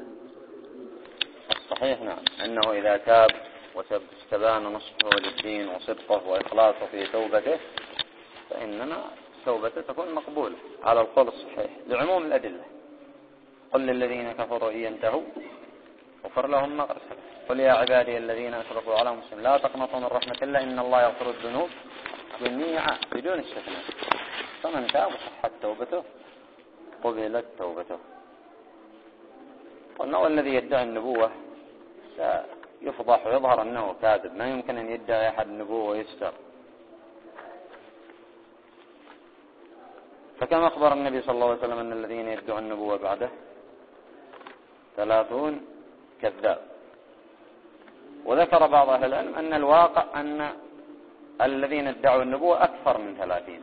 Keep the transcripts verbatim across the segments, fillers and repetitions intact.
الصحيح نعم أنه إذا تاب واستبان نصحه للدين وصدقه وإخلاصه في توبته فإننا توبته تكون مقبولة على القول الصحيح لعموم الأدلة. قل للذين كفروا إن ينتهوا غفر لهم ما قد سلف. قل يا عبادي الذين أسرفوا على أنفسهم لا تقنطوا من رحمة الله إن الله يغفر الذنوب جميعا بدون استثناء. فمن تاب وصحت توبته قبلت توبته. والنوع الذي يدعي النبوة يفضح ويظهر أنه كاذب، ما يمكن أن يدعي أحد النبوة ويستر. فكما أخبر النبي صلى الله عليه وسلم أن الذين يدعون النبوة بعده ثلاثون كذاب. وذكر بعض أهل العلم أن الواقع أن الذين ادعوا النبوة أكثر من ثلاثين.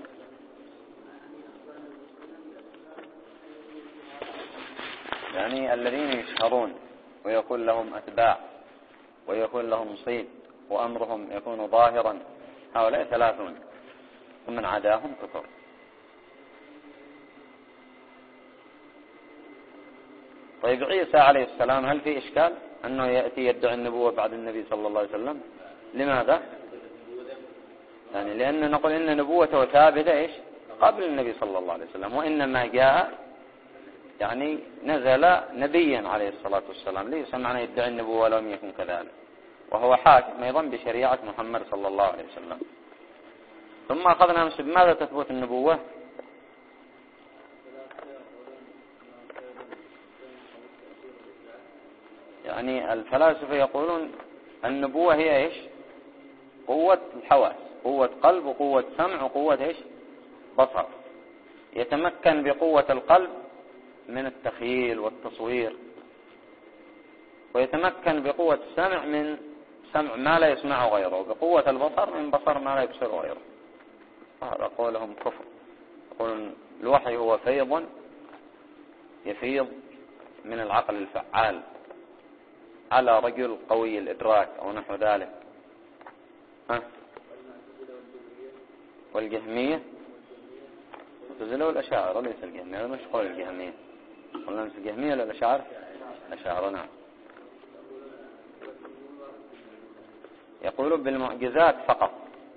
يعني الذين يشهرون ويكون لهم أتباع ويكون لهم صيت وأمرهم يكون ظاهرا هؤلاء ثلاثون ومن عداهم كفر. طيب عيسى عليه السلام هل في إشكال أنه يأتي يدعي النبوة بعد النبي صلى الله عليه وسلم؟ لماذا؟ يعني لأن نقول إن نبوته ثابتة إيش قبل النبي صلى الله عليه وسلم، وإنما جاء يعني نزل نبيا عليه الصلاة والسلام، ليس معنى يدعي النبوة ولم يكن كذلك، وهو حاكم أيضا بشريعة محمد صلى الله عليه وسلم. ثم أخذنا أمس بماذا تثبت النبوة؟ يعني الفلاسفة يقولون النبوة هي إيش؟ قوة الحواس، قوة قلب وقوة سمع وقوة إيش؟ بصر. يتمكن بقوة القلب من التخيل والتصوير، ويتمكن بقوة السمع من سمع ما لا يسمعه غيره، وبقوة البصر من بصر ما لا يبصره غيره. هذا قولهم كفر. يقولون الوحي هو فيض يفيض من العقل الفعال على رجل قوي الإدراك أو نحو ذلك. ها؟ والجهمية المعتزلة والأشاعرة، ليس الجهمية، هذا مش قول الجهمية. قلنا نفس الجهمية ولا الأشاعرة؟ الأشاعرة نعم. يقولون بالمعجزات فقط،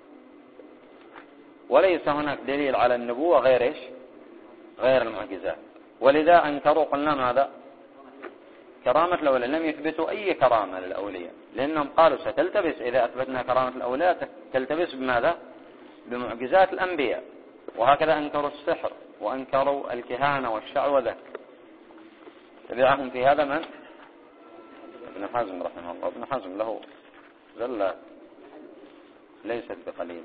وليس هناك دليل على النبوة غير إيش؟ غير المعجزات. ولذا أنكروا قلنا ماذا؟ كرامة الأولياء. لم يثبتوا أي كرامة للأولياء، لأنهم قالوا ستلتبس إذا أثبتنا كرامة الأولياء تلتبس بماذا؟ بمعجزات الأنبياء. وهكذا أنكروا السحر وأنكروا الكهانة والشعوذة. تبعهم في هذا من؟ ابن حزم رحمه الله. ابن حزم له زلة ليست بقليلة.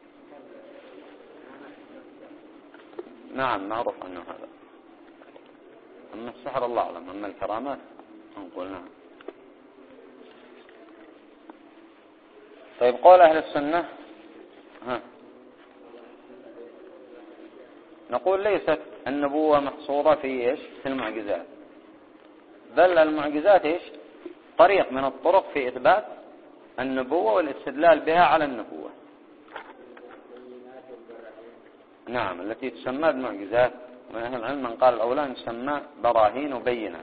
نعم معروف عنه هذا. أما السحر الله أعلم، أما الكرامات نقول نعم. طيب قول أهل السنة ها نقول ليست النبوة محصورة في إيش؟ في المعجزات، بل المعجزات إيش؟ طريق من الطرق في إثبات النبوة والاستدلال بها على النبوة. نعم التي تسمى بمعجزات، من أهل العلم من قال الأولى تسمى براهين وبينات.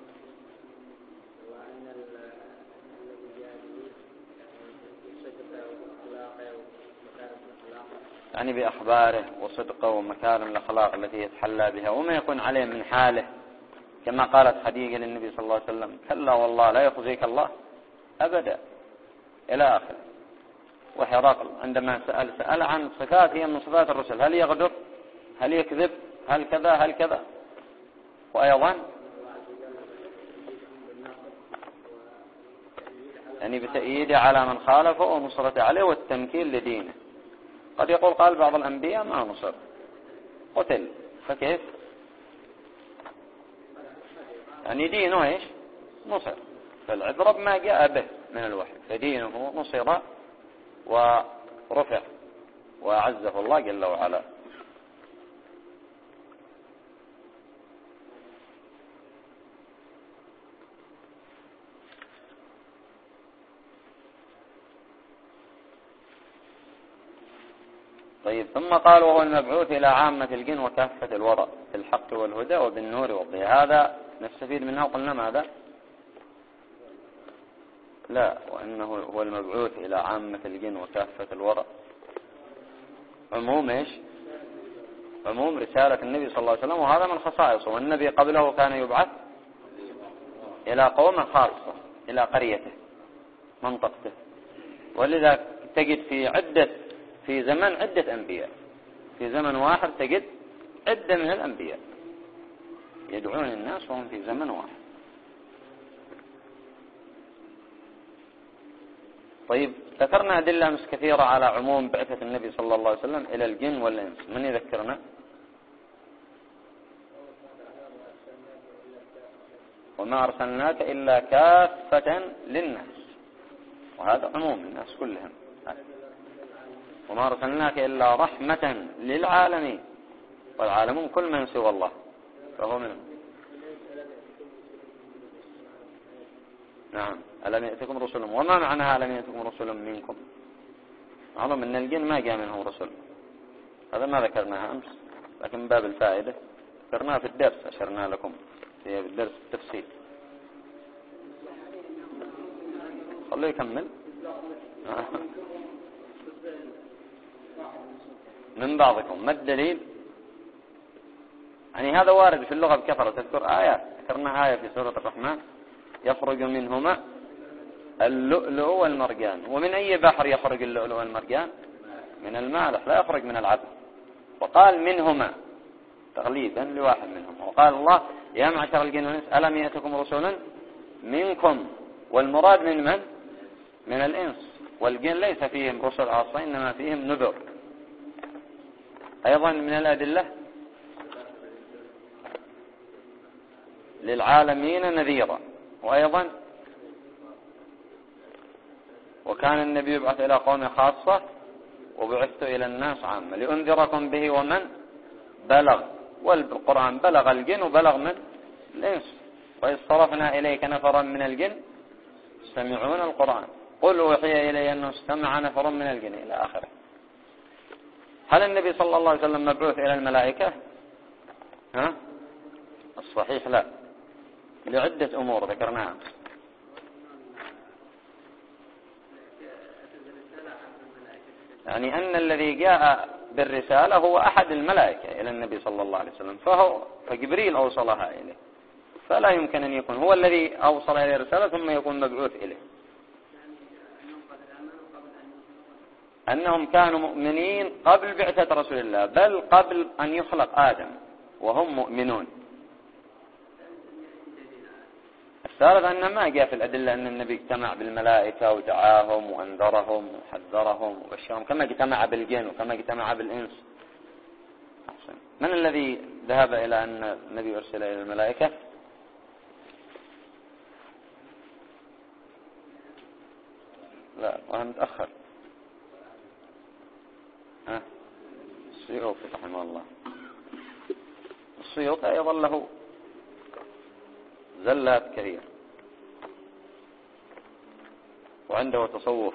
يعني بأخباره وصدقه ومكارم الأخلاق التي يتحلى بها وما يكون عليه من حاله، كما قالت خديجة للنبي صلى الله عليه وسلم كلا والله لا يخزيك الله أبدا إلى آخره. وحراقل عندما سأل سأل عن صفات هي من صفات الرسل، هل يغدر، هل يكذب، هل كذا هل كذا. وأيضا يعني بتأييده على من خالفه ونصرته عليه والتمكين لدينه. قد يقول قال بعض الأنبياء ما نصر قتل، فكيف؟ يعني دينه إيش؟ نصر. فالعبرة بما جاء به من الوحي، فدينه نصر ورفع وأعزه الله جل وعلا. طيب ثم قال وهو المبعوث إلى عامة الجن وكافة الورى بالحق والهدى وبالنور والضياء. هذا نستفيد منه. قلنا ماذا؟ لا، وأنه هو المبعوث إلى عامة الجن وكافة الورى. عموم إيش؟ عموم رسالة النبي صلى الله عليه وسلم، وهذا من خصائصه. والنبي قبله كان يبعث إلى قوم خاصة، إلى قريته، منطقته. ولذا تجد في عدة في زمن عدة أنبياء، في زمن واحد تجد عدة من الأنبياء يدعون الناس وهم في زمن واحد. طيب، ذكرنا أدلة أمس كثيرة على عموم بعثة النبي صلى الله عليه وسلم إلى الجن والإنس. من يذكرنا؟ وما أرسلناك إلا كافة للناس، وهذا عموم الناس كلهم. وما أرسلناك إلا رحمة للعالمين، والعالمون كل من سوى الله فهو منهم. نعم، ألم يأتكم رسل؟ وما معناها ألم يأتكم رسل منكم؟ معلوم أن الجن ما جاء منهم رسل، هذا ما ذكرناها أمس، لكن من باب الفائدة ذكرناها في الدرس، أشرنا لكم في الدرس التفصيل. خليه يكمل. من بعضكم، ما الدليل؟ يعني هذا وارد في اللغة بكثرة، تذكر آيات، ذكرنا آية في سورة الرحمن يخرج منهما اللؤلؤ والمرجان. ومن أي بحر يخرج اللؤلؤ والمرجان؟ من المالح، لا يخرج من العدن. وقال منهما تغليبا لواحد منهم. وقال الله يا معشر الجن والإنس ألم يأتكم رسل منكم، والمراد من من؟ من الإنس. والجن ليس فيهم رسل خاصة، إنما فيهم نذر. أيضا من الأدلة للعالمين نذيرا. وأيضا وكان النبي يبعث إلى قوم خاصة وبعثت إلى الناس عامة لأنذركم به ومن بلغ. والقرآن بلغ الجن وبلغ من الإنس. وإذ صرفنا إليك نفرا من الجن يستمعون القرآن قل أوحي إلي أنه استمع نفر من الجن إلى آخره. هل النبي صلى الله عليه وسلم مبعوث إلى الملائكة؟ ها؟ الصحيح لا، لعدة أمور ذكرناها. يعني أن الذي جاء بالرسالة هو أحد الملائكة إلى النبي صلى الله عليه وسلم، فهو فجبريل أوصلها إليه، فلا يمكن أن يكون هو الذي أوصل إليه الرسالة ثم يكون مبعوث إليه. أنهم كانوا مؤمنين قبل بعثة رسول الله، بل قبل أن يخلق آدم وهم مؤمنون. الثالث أن ما جاء في الأدلة أن النبي اجتمع بالملائكة ودعاهم وأنذرهم وحذرهم وبشرهم كما اجتمع بالجن وكما اجتمع بالإنس. أحسن. من الذي ذهب إلى أن النبي أرسل إلى الملائكة؟ لا، وأنا متأخر. ها؟ السيوطي رحمه الله. السيوطي أيضا له زلات كثير، وعنده تصوف،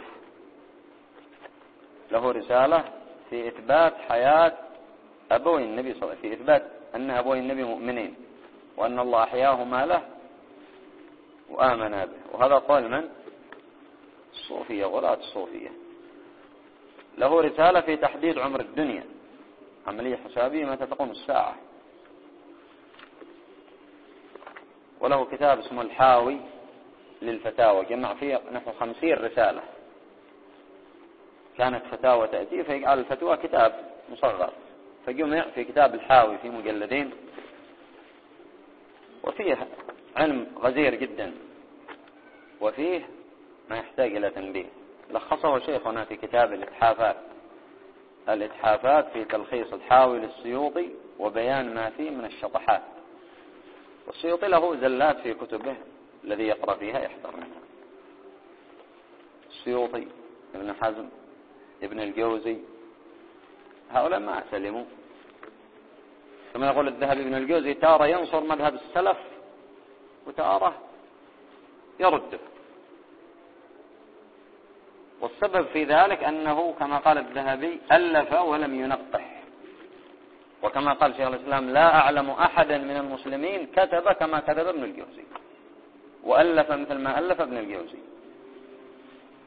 له رسالة في إثبات حياة أبوي النبي صلى الله عليه وسلم، في إثبات أن أبوي النبي مؤمنين وأن الله أحياهما له وآمن به. وهذا قول من؟ الصوفية، غلاة الصوفية. له رسالة في تحديد عمر الدنيا، عملية حسابية متى تقوم الساعة. وله كتاب اسمه الحاوي للفتاوى، جمع فيه نحو خمسين رسالة، كانت فتاوى تأتي فيجعل الفتوى كتاب مصغر، فجمع في كتاب الحاوي في مجلدين، وفيه علم غزير جدا، وفيه ما يحتاج إلى تنبيه. لخصه شيخنا في كتاب الإتحافات، الإتحافات في تلخيص الحاوي للسيوطي وبيان ما فيه من الشطحات. والسيوطي له زلات في كتبه، الذي يقرأ فيها يحذر منها. السيوطي، ابن حزم، ابن الجوزي، هؤلاء ما سلموا. كما يقول الذهبي ابن الجوزي تارة ينصر مذهب السلف وتارة يرده. والسبب في ذلك أنه كما قال الذهبي ألف ولم ينقح، وكما قال شيخ الإسلام لا أعلم أحدا من المسلمين كتب كما كتب ابن الجوزي، وألف مثل ما ألف ابن الجوزي.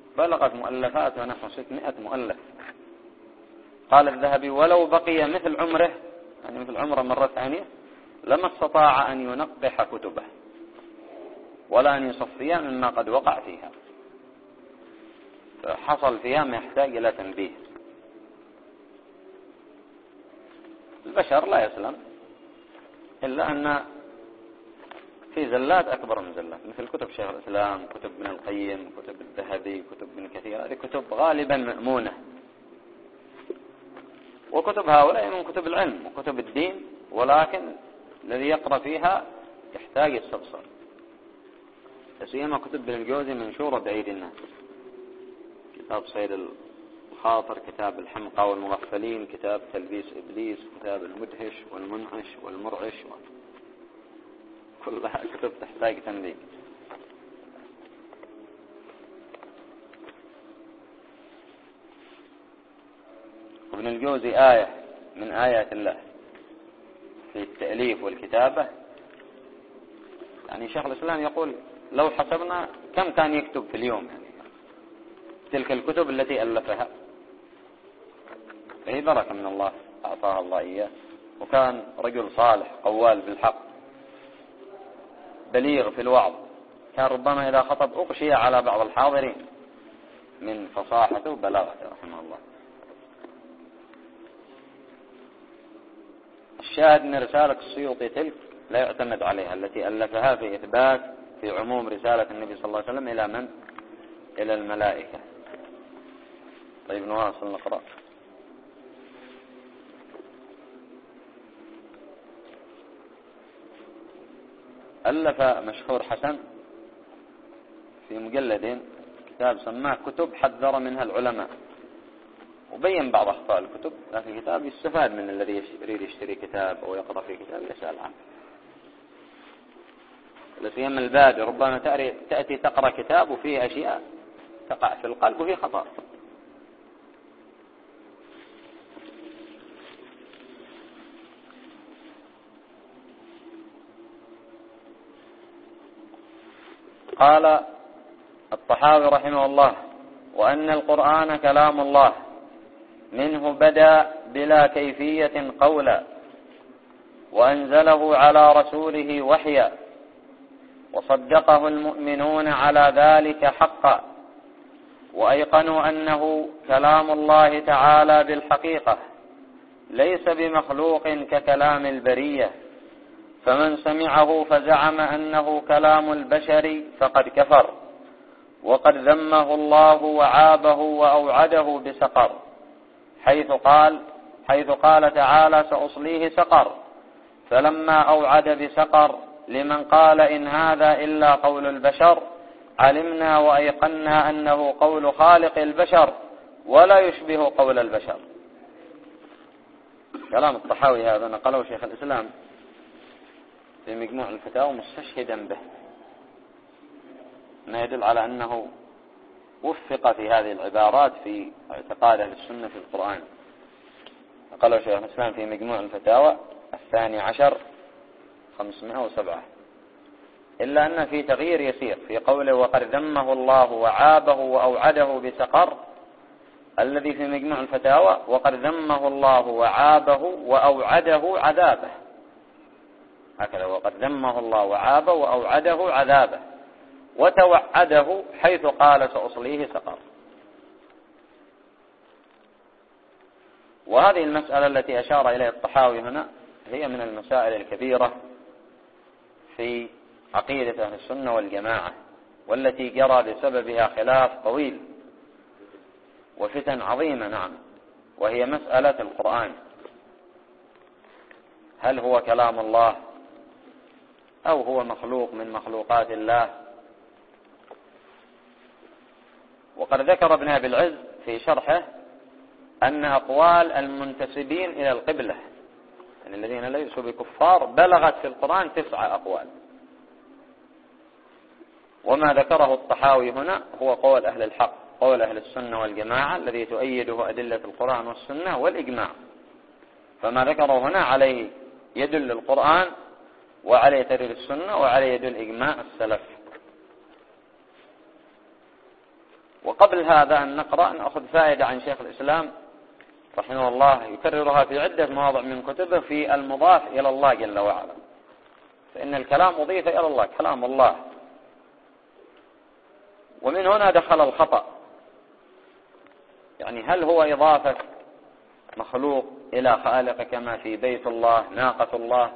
بلغت مؤلفاته نحو ستمائة مؤلف. قال الذهبي: ولو بقي مثل عمره، يعني مثل عمره مرة ثانية، لما استطاع أن ينقح كتبه ولا أن يصفيها مما قد وقع فيها، فحصل فيها ما يحتاج إلى تنبيه. البشر لا يسلم إلا أن في زلات أكبر من زلات، مثل كتب شيخ الإسلام، كتب ابن القيم، كتب الذهبي، كتب ابن كثير. هذه كتب غالبا مأمونة، وكتب هؤلاء من كتب العلم وكتب الدين، ولكن الذي يقرأ فيها يحتاج يستبصر. سيما كتب ابن الجوزي منشورة بأيدي الناس، كتاب صيد الخاطر، كتاب الحمقى والمغفلين، كتاب تلبيس إبليس، كتاب المدهش والمنعش والمرعش، كلها كتب تحتاج تنبيه. ابن الجوزي آية من آيات الله في التأليف والكتابة. يعني شيخ الإسلام يقول: لو حسبنا كم كان يكتب في اليوم، يعني تلك الكتب التي ألفها، فهي بركة من الله أعطاها الله إياه. وكان رجل صالح قوال بالحق بليغ في الوعظ، كان ربما إذا خطب أغشي على بعض الحاضرين من فصاحته وبلاغته رحمه الله. الشاهد أن رسالة السيوطي تلك لا يعتمد عليها، التي ألفها في إثبات في عموم رسالة النبي صلى الله عليه وسلم إلى من؟ إلى الملائكة. طيب نواصل نقرأ. ألف مشهور حسن في مجلدين كتاب سماه كتب حذر منها العلماء، وبين بعض أخطاء الكتب، لكن كتاب يستفاد من الذي يريد يشتري كتاب أو يقرأ في كتاب يسأل عنه. لسيما البادئ ربما تأتي تقرأ كتاب وفيه أشياء تقع في القلب وفيه خطأ. قال الطحاوي رحمه الله: وأن القرآن كلام الله منه بدأ بلا كيفية قولا، وأنزله على رسوله وحيا، وصدقه المؤمنون على ذلك حقا، وأيقنوا أنه كلام الله تعالى بالحقيقة ليس بمخلوق ككلام البرية، فمن سمعه فزعم أنه كلام البشر فقد كفر، وقد ذمه الله وعابه وأوعده بسقر، حيث قال حيث قال تعالى: سأصليه سقر، فلما أوعد بسقر لمن قال إن هذا إلا قول البشر علمنا وأيقنا أنه قول خالق البشر ولا يشبه قول البشر. كلام الطحاوي هذا نقله شيخ الإسلام في مجموع الفتاوى مستشهدا به، ما يدل على أنه وفق في هذه العبارات في اعتقاد أهل السنة في القرآن. نقله شيخ الإسلام في مجموع الفتاوى الثاني عشر خمسمائة وسبعة، إلا أن في تغيير يسير في قوله: وقد ذمه الله وعابه وأوعده بسقر، الذي في مجموع الفتاوى: وقد ذمه الله وعابه وأوعده عذابه. هكذا: وقد ذمه الله وعابه وأوعده عذابه، وتوعده حيث قال: سأصليه سقر. وهذه المسألة التي أشار إليها الطحاوي هنا هي من المسائل الكبيرة في عقيدة أهل السنة والجماعة، والتي جرى بسببها خلاف طويل وفتن عظيمة. نعم، وهي مسألة القرآن، هل هو كلام الله أو هو مخلوق من مخلوقات الله؟ وقد ذكر ابن أبي العز في شرحه أن أقوال المنتسبين إلى القبلة، يعني الذين ليسوا بكفار، بلغت في القرآن تسعة أقوال. وما ذكره الطحاوي هنا هو قول أهل الحق، قول أهل السنة والجماعة، الذي تؤيده أدلة القرآن والسنة والإجماع. فما ذكره هنا عليه يدل القرآن، وعليه دليل السنة، وعليه يدل إجماع السلف. وقبل هذا أن نقرأ نأخذ فائدة عن شيخ الإسلام رحمه الله يكررها في عدة مواضع من كتبه في المضاف إلى الله جل وعلا، فإن الكلام أضيف إلى الله كلام الله، ومن هنا دخل الخطأ. يعني هل هو إضافة مخلوق إلى خالق كما في بيت الله ناقة الله؟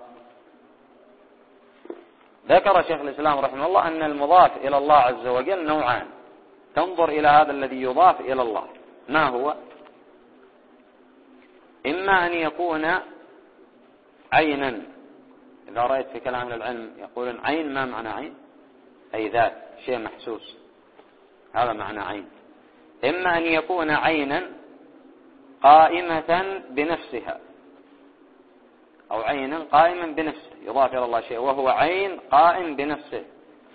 ذكر شيخ الإسلام رحمه الله أن المضاف إلى الله عز وجل نوعان، تنظر إلى هذا الذي يضاف إلى الله ما هو؟ إما أن يكون عينا، إذا رأيت في كلام العلم يقولون عين، ما معنى عين؟ أي ذات، شيء محسوس، هذا معنى عين. إما أن يكون عينا قائمة بنفسها، أو عينا قائما بنفسه يضاف إلى الله شيء وهو عين قائم بنفسه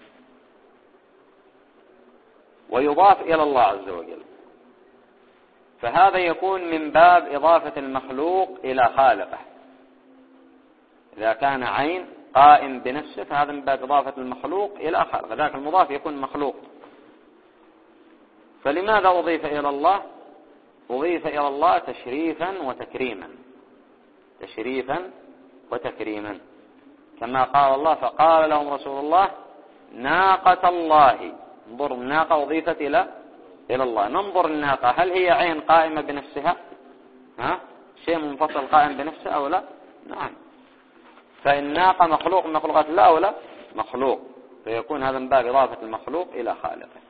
ويضاف إلى الله عز وجل، فهذا يكون من باب إضافة المخلوق إلى خالقه. إذا كان عين قائم بنفسه فهذا من باب إضافة المخلوق إلى خالقه، ذاك المضاف يكون مخلوق. فلماذا أضيف إلى الله؟ أضيف إلى الله تشريفا وتكريما، تشريفا وتكريما، كما قال الله فقال لهم رسول الله ناقة الله. انظر، الناقة أضيفت إلى إلى الله. ننظر الناقة هل هي عين قائمة بنفسها؟ ها؟ شيء منفصل قائم بنفسه أو لا؟ نعم. فالناقة مخلوق من مخلوقات الله أو لا؟ مخلوق، فيكون هذا من باب إضافة المخلوق إلى خالقه.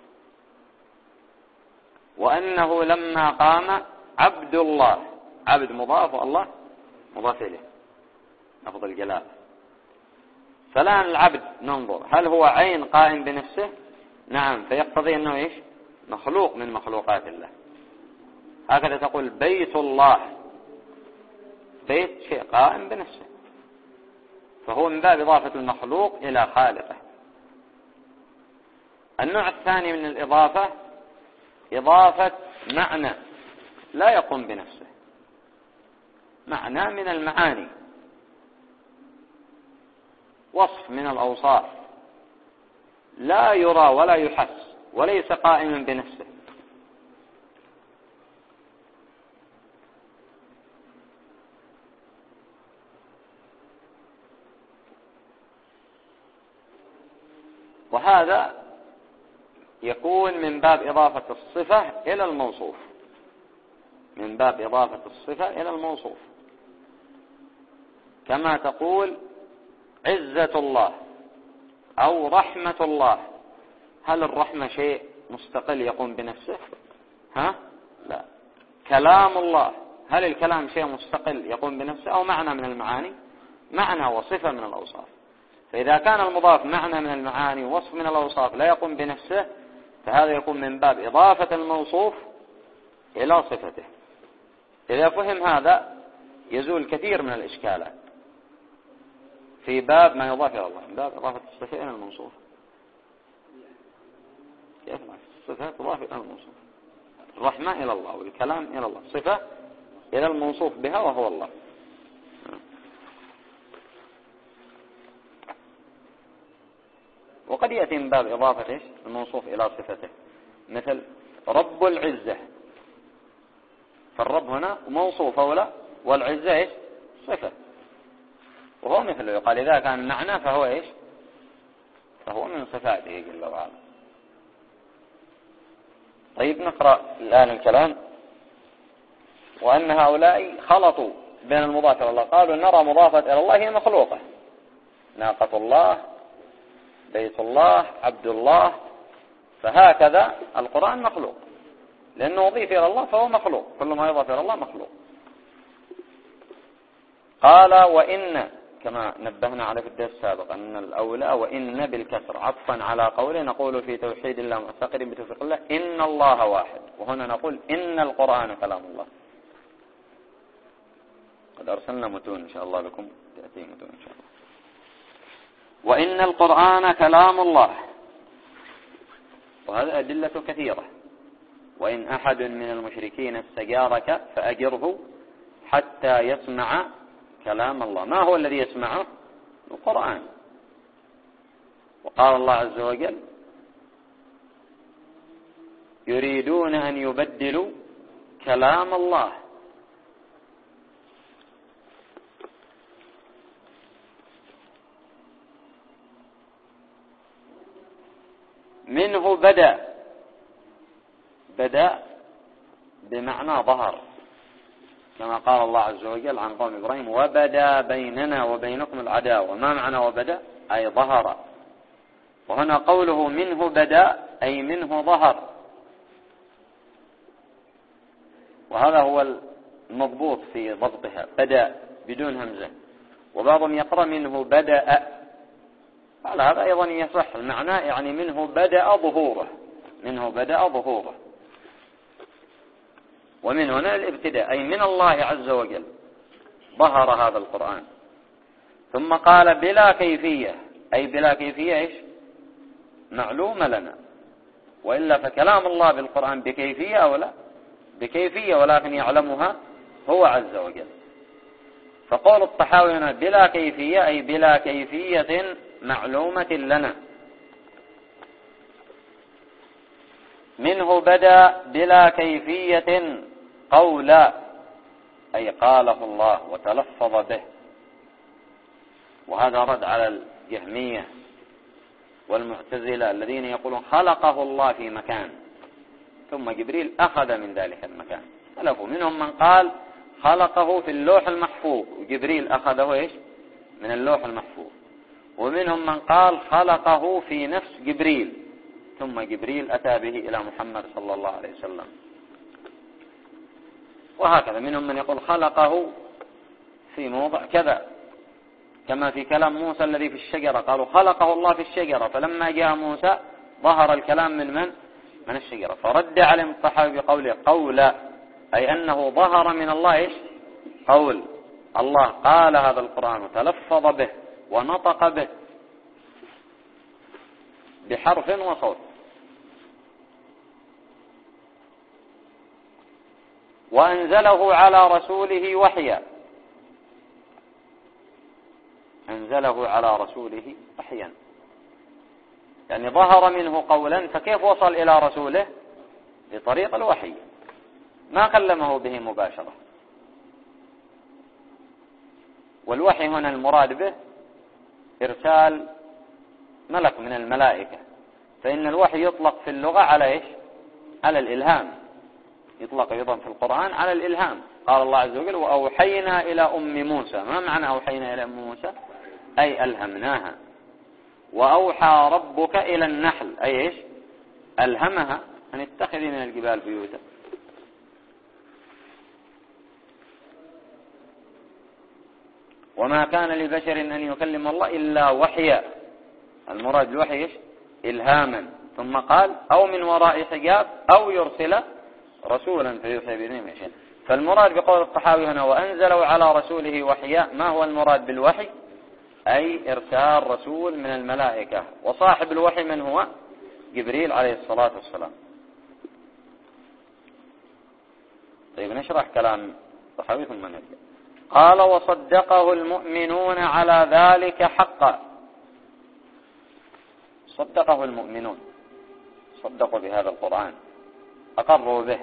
وأنه لما قام عبد الله، عبد مضاف والله مضاف إليه لفظ الجلالة. فالآن العبد ننظر هل هو عين قائم بنفسه؟ نعم، فيقتضي أنه إيش؟ مخلوق من مخلوقات الله. هكذا تقول بيت الله، بيت شيء قائم بنفسه، فهو من باب إضافة المخلوق إلى خالقه. النوع الثاني من الإضافة إضافة معنى لا يقوم بنفسه، معنى من المعاني، وصف من الأوصاف لا يرى ولا يحس وليس قائما بنفسه. وهذا يكون من باب إضافة الصفة إلى الموصوف، من باب إضافة الصفة إلى الموصوف، كما تقول عزة الله أو رحمة الله. هل الرحمة شيء مستقل يقوم بنفسه؟ ها؟ لا. كلام الله، هل الكلام شيء مستقل يقوم بنفسه أو معنى من المعاني؟ معنى وصفة من الأوصاف. فإذا كان المضاف معنى من المعاني ووصف من الأوصاف لا يقوم بنفسه، فهذا يكون من باب إضافة الموصوف إلى صفته. إذا فهم هذا يزول كثير من الإشكالات في باب ما يضاف إلى الله، من باب إضافة الصفة إلى الموصوف. كيف الصفة تضاف إلى الموصوف؟ الرحمة إلى الله والكلام إلى الله، صفة إلى الموصوف بها وهو الله. وقد يأتي من باب إضافة إيش؟ الموصوف إلى صفته، مثل رب العزة، فالرب هنا موصوف أولا والعزة إيش؟ صفة، وهو مثله يقال إذا كان معنى فهو إيش؟ فهو من صفاته جل وعلا. طيب نقرأ الآن الكلام. وأن هؤلاء خلطوا بين المضاف إلى الله، قالوا نرى مضافة إلى الله هي مخلوقة، ناقة الله، بيت الله، عبد الله، فهكذا القرآن مخلوق لأنه أضيف إلى الله فهو مخلوق، كل ما يضاف إلى الله مخلوق. قال وإن، كما نبهنا على في الدرس السابق أن الأولى وإن بالكسر عطفا على قوله نقول في توحيد الله معتقد بتوفيق الله إن الله واحد، وهنا نقول إن القرآن كلام الله. قد أرسلنا متون إن شاء الله لكم، تأتي متون إن شاء الله. وإن القرآن كلام الله، وهذا أدلة كثيرة. وإن أحد من المشركين استجارك فأجره حتى يسمع كلام الله. ما هو الذي يسمعه؟ القرآن. وقال الله عز وجل يريدون أن يبدلوا كلام الله. منه بدأ، بدأ بمعنى ظهر، كما قال الله عز وجل عن قوم إبراهيم وبدأ بيننا وبينكم العداوة. ما معنى وبدأ؟ أي ظهر. وهنا قوله منه بدأ أي منه ظهر، وهذا هو المضبوط في ضبطها، بدأ بدون همزة. وبعضهم يقرأ منه بدأ، قال هذا أيضا يصح المعنى، يعني منه بدأ ظهوره، منه بدأ ظهوره. ومن هنا الابتداء أي من الله عز وجل ظهر هذا القرآن. ثم قال بلا كيفية، أي بلا كيفية إيش؟ معلومة لنا، وإلا فكلام الله بالقرآن بكيفية أو لا؟ بكيفية، ولكن يعلمها هو عز وجل. فقول الطحاوي هنا بلا كيفية أي بلا كيفية معلومة لنا. منه بدأ بلا كيفية قولا، أي قاله الله وتلفظ به. وهذا رد على الجهمية والمعتزلة الذين يقولون خلقه الله في مكان ثم جبريل أخذ من ذلك المكان. خلفوا منهم من قال خلقه في اللوح المحفوظ وجبريل أخذه إيش؟ من اللوح المحفوظ. ومنهم من قال خلقه في نفس جبريل ثم جبريل أتى به إلى محمد صلى الله عليه وسلم. وهكذا منهم من يقول خلقه في موضع كذا، كما في كلام موسى الذي في الشجرة، قالوا خلقه الله في الشجرة، فلما جاء موسى ظهر الكلام من من؟ من الشجرة. فرد عليهم الطحاوي بقوله قولا، أي أنه ظهر من الله إيش؟ قول. الله قال هذا القرآن وتلفظ به ونطق به بحرف وصوت. وأنزله على رسوله وحيا، أنزله على رسوله وحيا، يعني ظهر منه قولا، فكيف وصل إلى رسوله؟ بطريق الوحي، ما كلمه به مباشرة. والوحي هنا المراد به إرسال ملك من الملائكة، فإن الوحي يطلق في اللغة على إيش؟ على الإلهام، يطلق أيضا في القرآن على الإلهام. قال الله عز وجل وأوحينا إلى أم موسى. ما معنى أوحينا إلى أم موسى؟ أي ألهمناها. وأوحى ربك إلى النحل، أي إيش؟ ألهمها أن اتخذي من الجبال بيوتا. وما كان لبشر أن يكلم الله إلا وحيا، المراد الوحي إيش؟ إلهاما. ثم قال أو من وراء حجاب أو يرسل رسولا فيوحي بإذنه ما يشاء. فالمراد بقول الطحاوي هنا وأنزلوا على رسوله وحيا، ما هو المراد بالوحي؟ أي إرسال رسول من الملائكة. وصاحب الوحي من هو؟ جبريل عليه الصلاة والسلام. طيب نشرح كلام الطحاوي ثم نبدأ. قال وصدقه المؤمنون على ذلك حقا. صدقه المؤمنون، صدقوا بهذا القرآن، أقروا به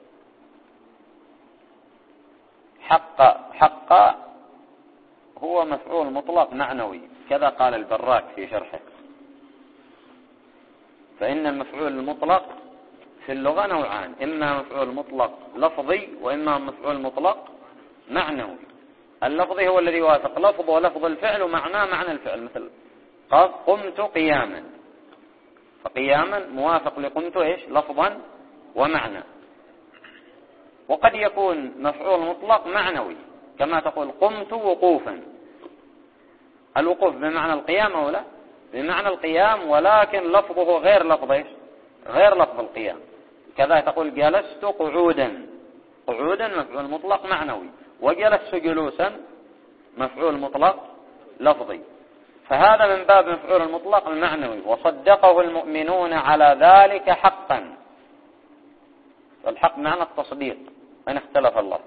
حقا. حقا هو مفعول مطلق معنوي، كذا قال البراك في شرحه. فإن المفعول المطلق في اللغة نوعان، إما مفعول مطلق لفظي وإما مفعول مطلق معنوي. اللفظي هو الذي يوافق لفظ ولفظ الفعل ومعناه معنى الفعل، مثل قمت قياما، فقياما موافق لقمت إيش؟ لفظا ومعنى. وقد يكون مفعول مطلق معنوي، كما تقول قمت وقوفا. الوقوف بمعنى القيام أو لا؟ بمعنى القيام، ولكن لفظه غير لفظ إيش؟ غير لفظ القيام. كذا تقول جلست قعودا، قعودا مفعول مطلق معنوي، وجلست جلوسا مفعول مطلق لفظي. فهذا من باب مفعول المطلق المعنوي. وصدقه المؤمنون على ذلك حقا. والحق معنى التصديق إن اختلف الله،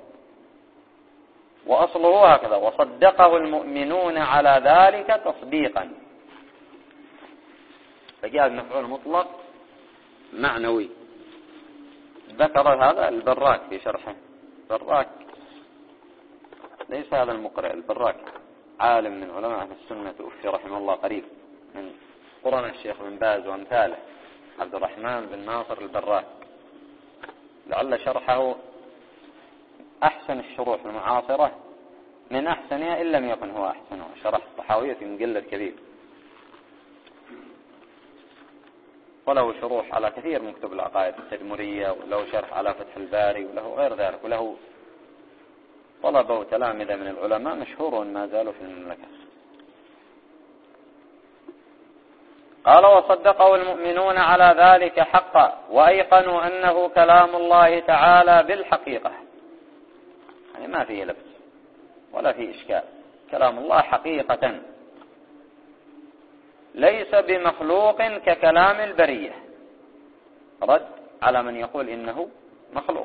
وأصله هكذا وصدقه المؤمنون على ذلك تصديقا، فجاء المفعول مطلق معنوي. ذكر هذا البراك في شرحه. البراك ليس هذا المقرئ، البراك عالم من علماء أهل السنة توفي رحمه الله قريب، من قرن الشيخ بن باز وأمثاله، عبد الرحمن بن ناصر البراك. لعل شرحه أحسن الشروح المعاصرة، من أحسنها إن لم يكن هو أحسنها. شرح الطحاوية في مجلد كبير، وله شروح على كثير من كتب العقائد التدمرية، وله شرح على فتح الباري، وله غير ذلك، وله طلبة وتلامذة من العلماء مشهورون ما زالوا في المملكة. قال: وصدقه المؤمنون على ذلك حقا، وأيقنوا أنه كلام الله تعالى بالحقيقة. يعني ما فيه لبس ولا فيه إشكال، كلام الله حقيقة، ليس بمخلوق ككلام البرية، رد على من يقول إنه مخلوق.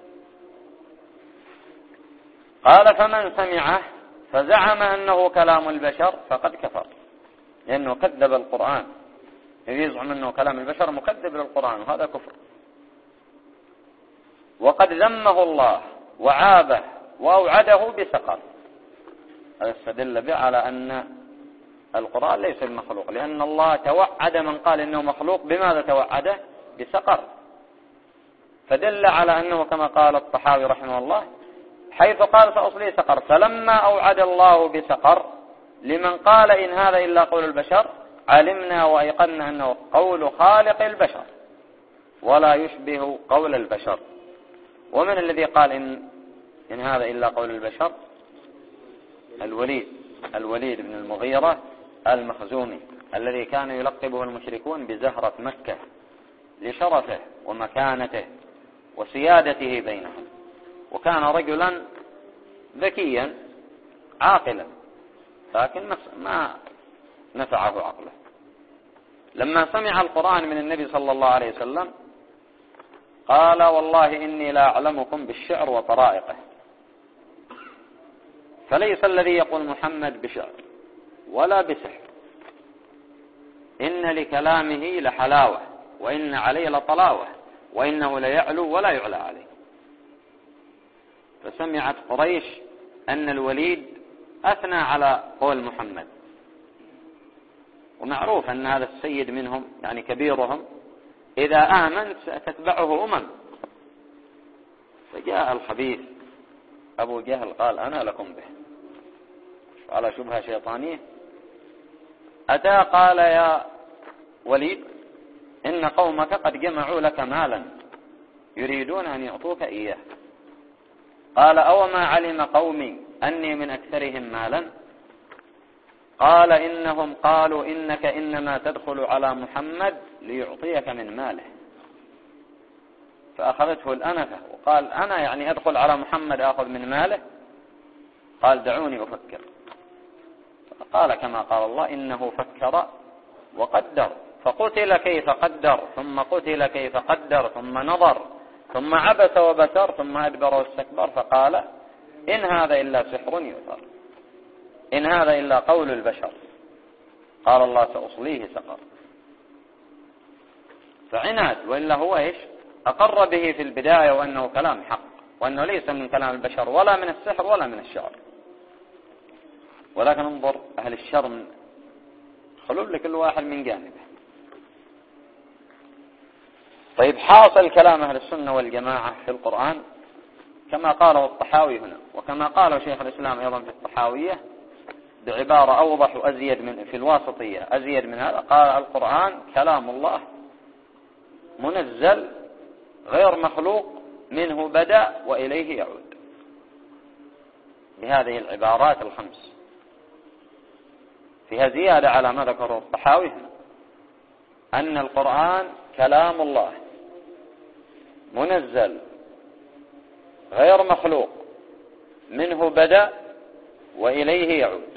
قال: فمن سمعه فزعم أنه كلام البشر فقد كفر، لأنه كذب القرآن، يزعم أنه كلام البشر مكذب للقرآن، وهذا كفر. وقد ذمه الله وعابه وأوعده بسقر. هذا استدل به على أن القرآن ليس المخلوق، لأن الله توعد من قال إنه مخلوق بماذا توعده؟ بسقر. فدل على أنه كما قال الطحاوي رحمه الله حيث قال: سأصلي سقر. فلما أوعد الله بسقر لمن قال إن هذا إلا قول البشر، علمنا وأيقنا أنه قول خالق البشر ولا يشبه قول البشر. ومن الذي قال إن, إن هذا إلا قول البشر؟ الوليد الوليد بن المغيرة المخزومي، الذي كان يلقبه المشركون بزهرة مكة لشرفه ومكانته وسيادته بينهم. وكان رجلا ذكيا عاقلا، لكن ما نفعه عقله. لما سمع القرآن من النبي صلى الله عليه وسلم قال: والله إني لا أعلمكم بالشعر وطرائقه. فليس الذي يقول محمد بشعر ولا بسحر، إن لكلامه لحلاوة وإن عليه لطلاوة وإنه ليعلو ولا يعلى عليه. فسمعت قريش أن الوليد أثنى على قول محمد، ومعروف أن هذا السيد منهم يعني كبيرهم إذا آمن ستتبعه أمم. فجاء الخبيث أبو جهل قال: أنا لكم به، على شبهة شيطانية. أتى قال: يا وليد إن قومك قد جمعوا لك مالا يريدون أن يعطوك إياه. قال: أوما علم قومي أني من أكثرهم مالا؟ قال: إنهم قالوا إنك إنما تدخل على محمد ليعطيك من ماله. فأخذته الأنفة وقال: أنا يعني أدخل على محمد أخذ من ماله؟ قال: دعوني أفكر. فقال كما قال الله: إنه فكر وقدر فقتل كيف قدر ثم قتل كيف قدر ثم نظر ثم عبس وبسر ثم أدبر واستكبر فقال: إن هذا إلا سحر يؤثر، إن هذا إلا قول البشر. قال الله: سأصليه سقر. فعناد، وإلا هو إيش أقر به في البداية وأنه كلام حق، وأنه ليس من كلام البشر ولا من السحر ولا من الشعر. ولكن انظر أهل الشر من خلوب لكل واحد من جانبه. طيب، حاصل كلام أهل السنة والجماعة في القرآن كما قاله الطحاوي هنا، وكما قاله شيخ الإسلام أيضا في الطحاوية بعبارة أوضح وأزيد من في الواسطية أزيد من هذا. قال: القرآن كلام الله منزل غير مخلوق، منه بدأ وإليه يعود، بهذه العبارات الخمس. فيها زيادة على ما ذكره الطحاوي هنا، أن القرآن كلام الله منزل غير مخلوق، منه بدأ وإليه يعود.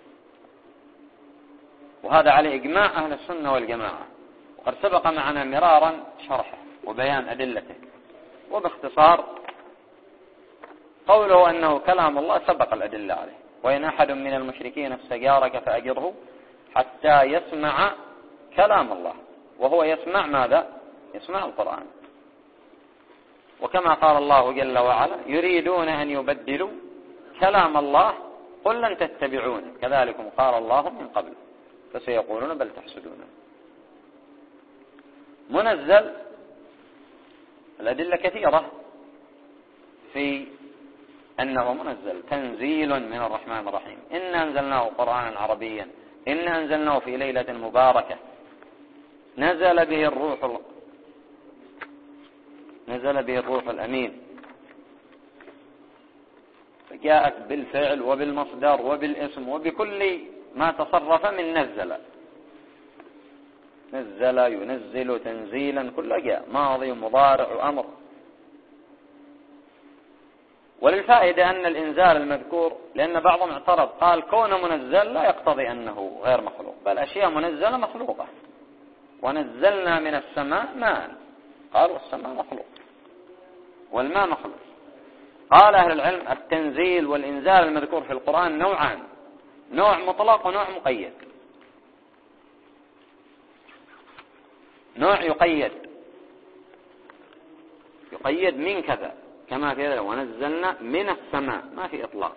وهذا على إجماع أهل السنة والجماعة، وقد سبق معنا مرارا شرحه وبيان أدلته. وباختصار قوله أنه كلام الله سبق الأدلة عليه: وإن أحد من المشركين استجارك فأجره حتى يسمع كلام الله. وهو يسمع ماذا؟ يسمع القرآن. وكما قال الله جل وعلا يريدون أن يبدلوا كلام الله قل لن تتبعون كذلكم قال الله من قبل فسيقولون بل تحسدون. منزل الأدلة كثيرة في أنه منزل، تنزيل من الرحمن الرحيم، إنا أنزلناه قرآنا عربيا، إنا أنزلناه في ليلة مباركة نزل به الروح نزل به الروح الأمين، فجاءت بالفعل وبالمصدر وبالاسم وبكل ما تصرف من نزل. نزل ينزل تنزيلا كله جاء ماضي ومضارع وأمر. وللفائدة أن الإنزال المذكور، لأن بعضهم اعترض قال كون منزل لا يقتضي أنه غير مخلوق، بل أشياء منزلة مخلوقة، ونزلنا من السماء ماء، قالوا السماء مخلوق والماء مخلوق. قال أهل العلم التنزيل والإنزال المذكور في القرآن نوعان، نوع مطلق ونوع مقيد. نوع يقيد يقيد من كذا كما في هذا ونزلنا من السماء، ما في إطلاق.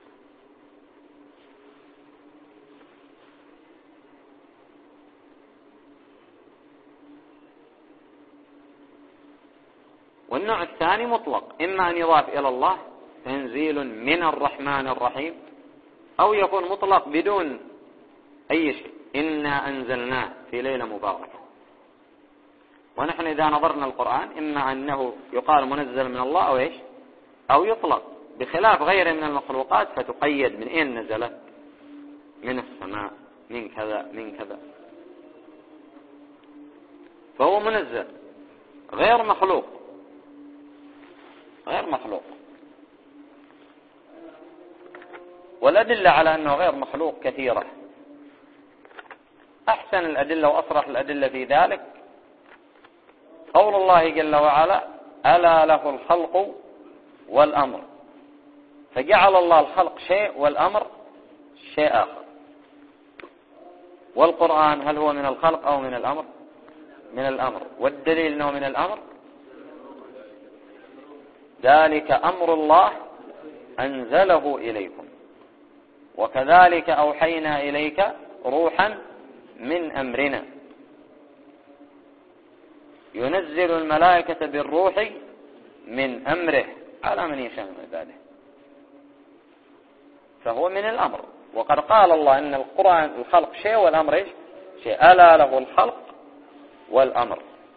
والنوع الثاني مطلق، إما أن يضاف إلى الله تنزيل من الرحمن الرحيم، أو يكون مطلق بدون أي شيء إنا أنزلناه في ليلة مباركة. ونحن إذا نظرنا القرآن إما أنه يقال منزل من الله أو إيش أو يطلق، بخلاف غيره من المخلوقات فتقيد من أين نزلت، من السماء، من كذا من كذا، فهو منزل غير مخلوق غير مخلوق. والأدلة على أنه غير مخلوق كثيرة. أحسن الأدلة وأصرح الأدلة في ذلك قول الله جل وعلا ألا له الخلق والأمر، فجعل الله الخلق شيء والأمر شيء آخر. والقرآن هل هو من الخلق أو من الأمر؟ من الأمر. والدليل أنه من الأمر ذلك أمر الله أنزله إليكم وكذلك أوحينا إليك روحا من أمرنا ينزل الملائكة بالروح من أمره على من يشاء من عباده، فهو من الأمر. وقد قال الله إن القرآن الخلق شيء والأمر إيش شيء، ألا له الخلق والأمر.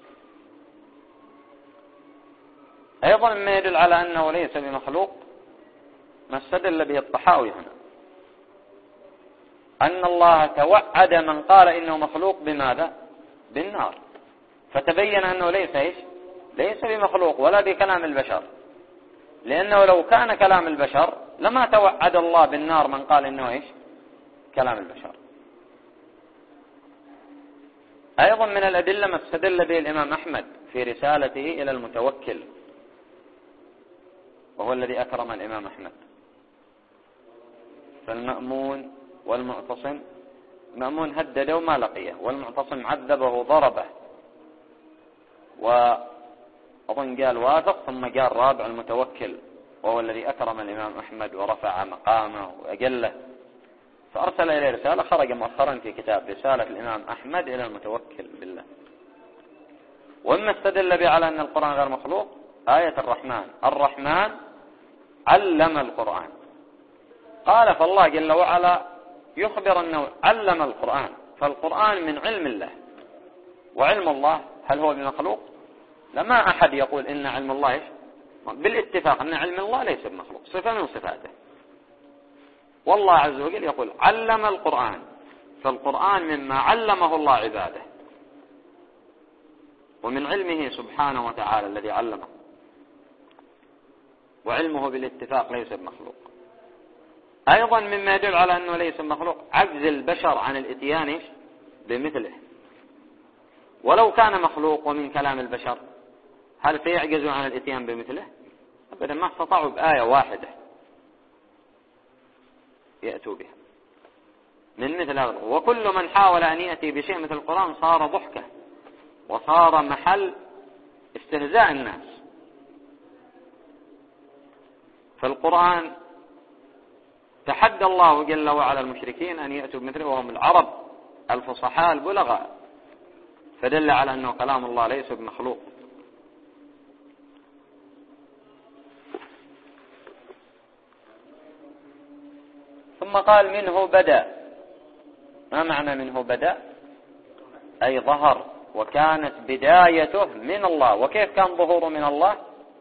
أيضا ما يدل على أنه ليس بمخلوق ما استدل به الطحاوي هنا، أن الله توعد من قال إنه مخلوق بماذا؟ بالنار، فتبين أنه ليس إيش ليس بمخلوق ولا بكلام البشر، لأنه لو كان كلام البشر لما توعد الله بالنار من قال إنه إيش كلام البشر. أيضا من الأدلة ما استدل به الإمام أحمد في رسالته إلى المتوكل، وهو الذي أكرم الإمام أحمد. فالمأمون والمعتصم، المأمون هدده وما لقيه، والمعتصم عذبه وضربه، وأظن قال واثق، ثم قال رابع المتوكل، وهو الذي أكرم الإمام أحمد ورفع مقامه وأجله، فأرسل إليه رسالة خرج مؤخرا في كتاب رسالة الإمام أحمد إلى المتوكل بالله. وإما استدل به على أن القرآن غير مخلوق آية الرحمن، الرحمن علم القرآن. قال فالله جل وعلا يخبر أنه علم القرآن، فالقرآن من علم الله. وعلم الله هل هو بمخلوق؟ لما أحد يقول إن علم الله إيش؟ بالاتفاق أن علم الله ليس بمخلوق، صفة من صفاته. والله عز وجل يقول علم القرآن، فالقرآن مما علمه الله عباده، ومن علمه سبحانه وتعالى الذي علمه، وعلمه بالاتفاق ليس بمخلوق. أيضا مما يدل على أنه ليس بمخلوق عجز البشر عن الاتيان بمثله. ولو كان مخلوق ومن كلام البشر هل سيعجزوا عن الاتيان بمثله؟ أبدا، ما استطاعوا بآية واحدة يأتوا بها من مثل هذا. وكل من حاول أن يأتي بشيء مثل القرآن صار ضحكة وصار محل استهزاء الناس. فالقرآن تحدى الله جل وعلا المشركين أن يأتوا بمثله وهم العرب الفصحاء البلغاء، فدل على أنه كلام الله ليس بمخلوق. ثم قال منه بدأ. ما معنى منه بدأ؟ أي ظهر، وكانت بدايته من الله. وكيف كان ظهوره من الله؟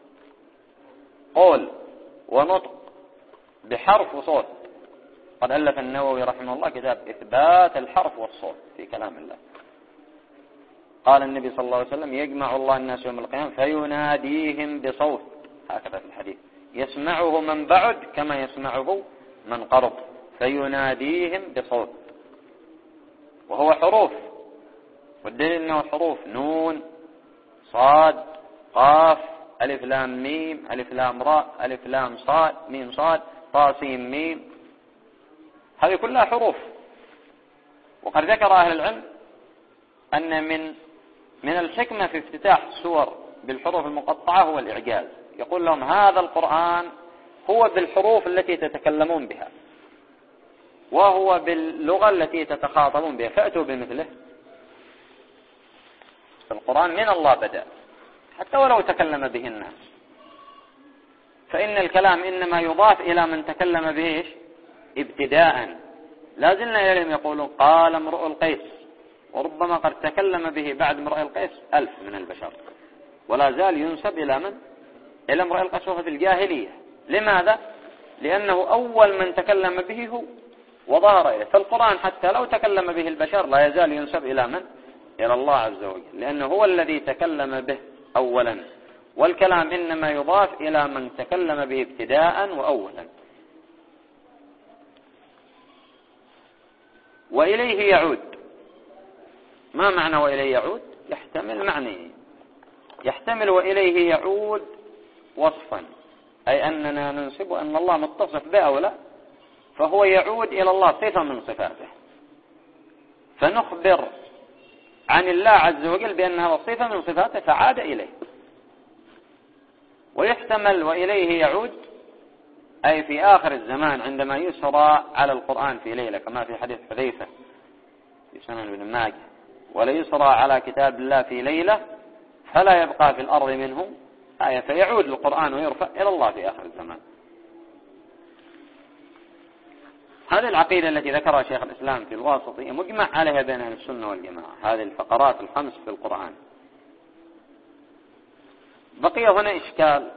قول ونطق بحرف وصوت. قد ألف النووي رحمه الله كتاب إثبات الحرف والصوت في كلام الله. قال النبي صلى الله عليه وسلم يجمع الله الناس يوم القيامة فيناديهم بصوت، هكذا في الحديث، يسمعه من بعد كما يسمعه من قرب، فيناديهم بصوت، وهو حروف. والدليل أنه حروف: نون، صاد، قاف، ألف لام ميم، ألف لام راء، ألف لام صاد، ميم صاد، طا سين ميم، هذه كلها حروف. وقد ذكر أهل العلم أن من من الحكمة في افتتاح السور بالحروف المقطعة هو الإعجاز. يقول لهم هذا القرآن هو بالحروف التي تتكلمون بها، وهو باللغة التي تتخاطبون بها، فأتوا بمثله. القرآن من الله بدأ، حتى ولو تكلم به الناس، فإن الكلام إنما يضاف إلى من تكلم به ابتداء. لا زلنا يلهم يقولون قال امرؤ القيس، وربما قد تكلم به بعد امرؤ القيس ألف من البشر، ولا زال ينسب إلى من؟ إلى امرؤ القيس وهو في الجاهلية. لماذا؟ لأنه أول من تكلم به هو وظهر إليه. فالقرآن حتى لو تكلم به البشر لا يزال ينسب إلى من؟ إلى الله عز وجل، لأنه هو الذي تكلم به أولا، والكلام إنما يضاف إلى من تكلم به ابتداء وأولا. وإليه يعود. ما معنى وإليه يعود؟ يحتمل معنى، يحتمل وإليه يعود وصفا، أي أننا ننسب أن الله متصف به أو لا، فهو يعود إلى الله صفة من صفاته، فنخبر عن الله عز وجل بأنها صفة من صفاته فعاد إليه. ويحتمل وإليه يعود أي في آخر الزمان عندما يسرى على القرآن في ليلة، كما في حديث حذيفة في سنن ابن ماجه: ولا يسرى على كتاب الله في ليلة فلا يبقى في الأرض منه آية، فيعود القرآن ويرفع إلى الله في آخر الزمان. هذه العقيدة التي ذكرها شيخ الإسلام في الواسطية مجمع عليها بين أهل السنة والجماعة، هذه الفقرات الخمس في القرآن. بقي هنا إشكال،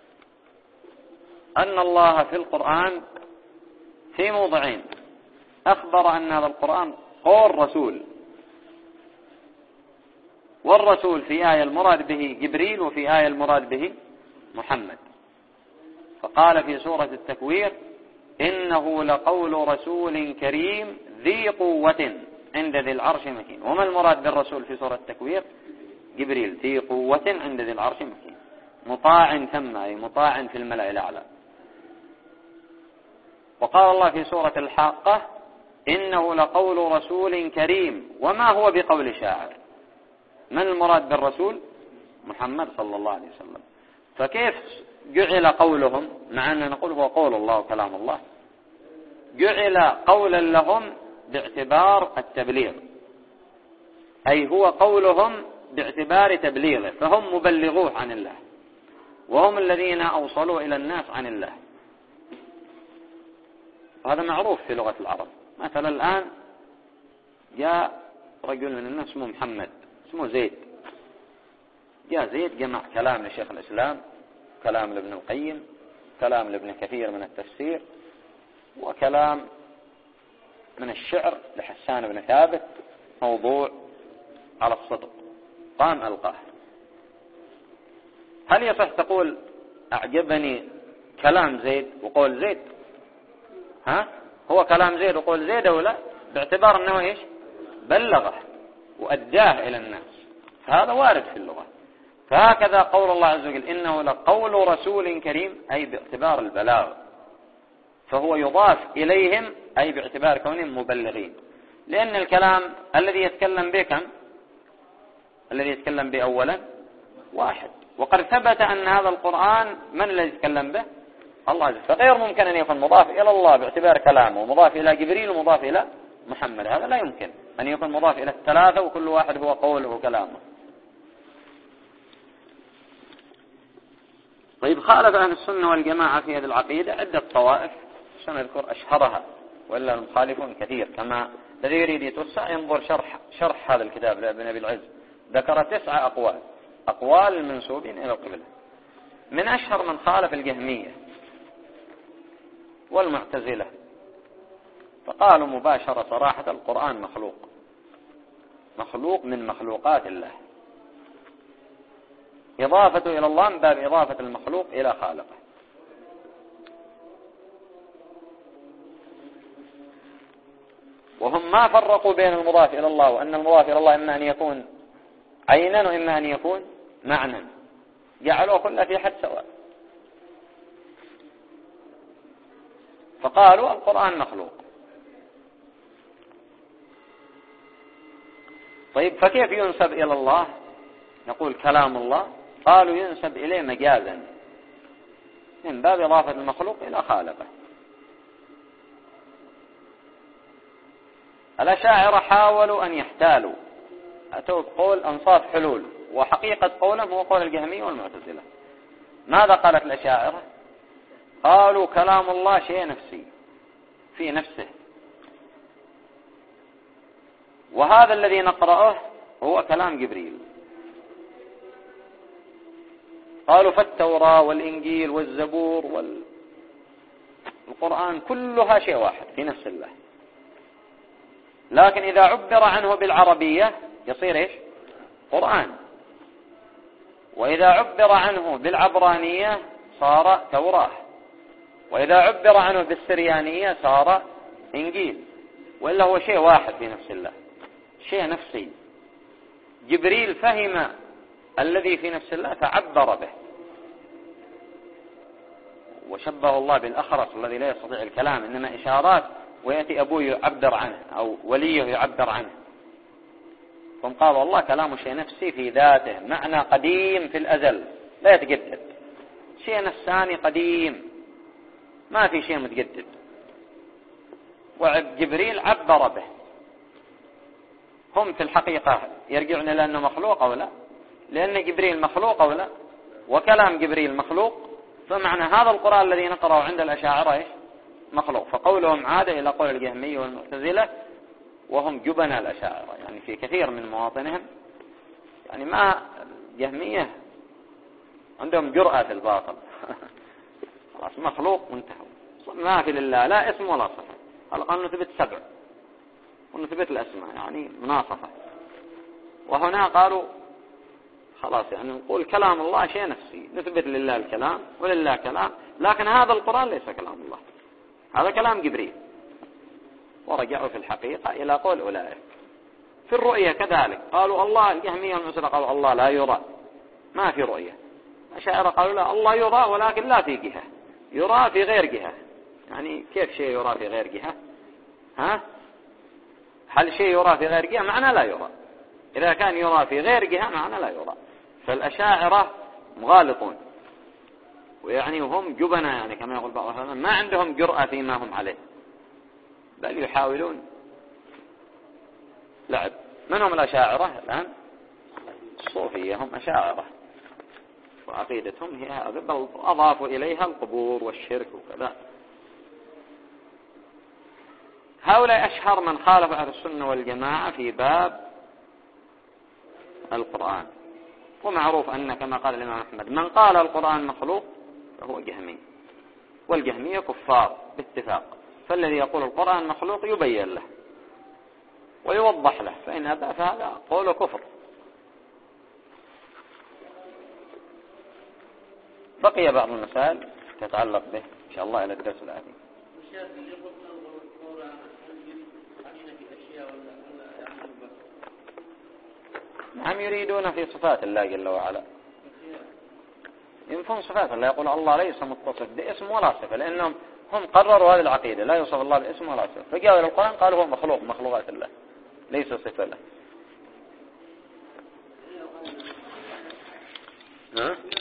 أن الله في القرآن في موضعين أخبر أن هذا القرآن قول رسول، والرسول في آية المراد به جبريل، وفي آية المراد به محمد. فقال في سورة التكوير: إنه لقول رسول كريم ذي قوة عند ذي العرش مكين. وما المراد بالرسول في سورة التكوير؟ جبريل. ذي قوة عند ذي العرش مكين، مطاع ثم، أي مطاع في الملأ الأعلى. وقال الله في سورة الحاقة: إنه لقول رسول كريم وما هو بقول شاعر. من المراد بالرسول؟ محمد صلى الله عليه وسلم. فكيف جعل قولهم، مع أننا نقول هو قول الله وكلام الله، جعل قولا لهم باعتبار التبليغ، أي هو قولهم باعتبار تبليغه، فهم مبلغوه عن الله، وهم الذين أوصلوا إلى الناس عن الله. وهذا معروف في لغة العرب. مثلا الآن جاء رجل من الناس اسمه محمد، اسمه زيد، جاء زيد جمع كلام لشيخ الإسلام، كلام لابن القيم، كلام لابن كثير من التفسير، وكلام من الشعر لحسان بن ثابت، موضوع على الصدق، قام ألقاه. هل يصح تقول أعجبني كلام زيد وقول زيد؟ ها؟ هو كلام زيد وقول زيد أو لا؟ باعتبار أنه إيش؟ بلغه وأداه إلى الناس، فهذا وارد في اللغة. فهكذا قول الله عز وجل: إنه لقول رسول كريم، أي باعتبار البلاغ، فهو يضاف إليهم أي باعتبار كونهم مبلغين، لأن الكلام الذي يتكلم به كم؟ الذي يتكلم به أولا واحد. وقد ثبت أن هذا القرآن من الذي يتكلم به؟ الله عز وجل، فغير ممكن أن يكون مضاف إلى الله باعتبار كلامه ومضاف إلى جبريل ومضاف إلى محمد، هذا لا يمكن أن يكون مضاف إلى الثلاثة وكل واحد هو قوله وكلامه. طيب، خالف أهل السنة والجماعة في هذه العقيدة عدة طوائف، سنذكر أشهرها وإلا المخالفون كثير، كما الذي يريد يتوسع ينظر شرح شرح هذا الكتاب لابن أبي العز، ذكر تسعة أقوال أقوال المنسوبين إلى القبلة. من أشهر من خالف الجهمية والمعتزلة، فقالوا مباشرة صراحة القرآن مخلوق مخلوق من مخلوقات الله، إضافته إلى الله من باب إضافة المخلوق إلى خالقه. وهم ما فرقوا بين المضاف إلى الله، وأن المضاف إلى الله إما أن يكون عينا وإما أن يكون معنى، جعلوه كله في حد سواء، فقالوا القرآن مخلوق. طيب، فكيف ينسب إلى الله؟ نقول كلام الله، قالوا ينسب إليه مجازا من باب إضافة المخلوق إلى خالقه. الأشاعرة حاولوا أن يحتالوا، أتوا بقول أنصاف حلول، وحقيقة قولهم هو قول الجهمية والمعتزلة. ماذا قالت الأشاعرة؟ قالوا كلام الله شيء نفسي في نفسه، وهذا الذي نقرأه هو كلام جبريل. قالوا فالتوراة والإنجيل والزبور والقرآن كلها شيء واحد في نفس الله، لكن إذا عبر عنه بالعربية يصير إيش؟ قرآن، وإذا عبر عنه بالعبرانية صار توراة، وإذا عبر عنه بالسريانية صار إنجيل، وإلا هو شيء واحد في نفس الله، شيء نفسي. جبريل فهم الذي في نفس الله فعبر به، وشبه الله بالأخرس الذي لا يستطيع الكلام، إنما إشارات، ويأتي أبوه يعبر عنه أو وليه يعبر عنه. ثم قال الله كلامه شيء نفسي في ذاته، معنى قديم في الأزل لا يتجدد، شيء نفساني قديم ما في شيء متجدد. وجبريل عبر به. هم في الحقيقة يرجعون إلى أنه مخلوق أو لا؟ لأن جبريل مخلوق أو لا؟ وكلام جبريل مخلوق، فمعنى هذا القرآن الذي نقرأه عند الأشاعرة إيش؟ مخلوق. فقولهم عادة إلى قول الجهمية والمعتزلة، وهم جبناء الأشاعرة يعني في كثير من مواطنهم، يعني ما الجهمية عندهم جرأة في الباطل خلاص مخلوق وانتهوا، ما في لله لا اسم ولا صفة، قالوا نثبت سبع ونثبت الأسماء يعني مناصفة. وهنا قالوا خلاص يعني نقول كلام الله شيء نفسي، نثبت لله الكلام ولله كلام، لكن هذا القرآن ليس كلام الله، هذا كلام جبريل. ورجعوا في الحقيقة إلى قول أولئك. في الرؤية كذلك قالوا الله، الجهمية والمعتزلة قالوا الله لا يرى، ما في رؤية. الأشاعرة قالوا لا، الله يرى ولكن لا في جهة، يرى في غير جهة. يعني كيف شيء يرى في غير جهة؟ ها؟ هل شيء يرى في غير جهة معنى لا يرى؟ إذا كان يرى في غير جهة معنى لا يرى. فالأشاعرة مغالطون، ويعني هم جبنا، يعني كما يقول بعض العلماء ما عندهم جرأة فيما هم عليه، بل يحاولون لعب. من هم الأشاعرة الآن؟ الصوفية هم أشاعرة، وعقيدتهم هي هذا، بل أضافوا إليها القبور والشرك وكذا. هؤلاء أشهر من خالف أهل السنة والجماعة في باب القرآن. ومعروف أن كما قال الإمام أحمد من قال القرآن مخلوق فهو جهمي، والجهمية كفار باتفاق، فالذي يقول القرآن مخلوق يبين له ويوضح له، فإن أبى فهذا قول كفر. بقي بعض المسائل تتعلق به إن شاء الله إلى الدرس الآتي. نعم، يريدون في صفات الله جل وعلا، ينفون صفات الله، يقول الله ليس متصف باسم ولا صفة، لأنهم هم قرروا هذه العقيدة لا يوصف الله باسم ولا صفة، فجاءوا إلى القرآن قالوا هو مخلوق، مخلوقات الله ليس صفة له. ها؟